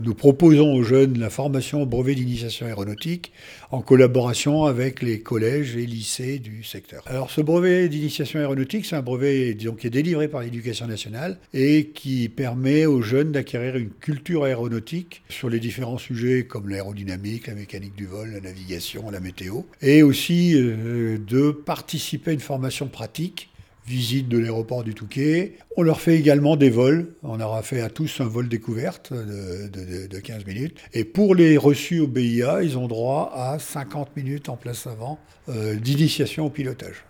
Nous proposons aux jeunes la formation au brevet d'initiation aéronautique en collaboration avec les collèges et lycées du secteur. Alors ce brevet d'initiation aéronautique, c'est un brevet qui est délivré par l'Éducation nationale et qui permet aux jeunes d'acquérir une culture aéronautique sur les différents sujets comme l'aérodynamique, la mécanique du vol, la navigation, la météo, et aussi de participer à une formation pratique. Visite de l'aéroport du Touquet. On leur fait également des vols. On leur a fait à tous un vol découverte de 15 minutes. Et pour les reçus au BIA, ils ont droit à 50 minutes en place avant d'initiation au pilotage.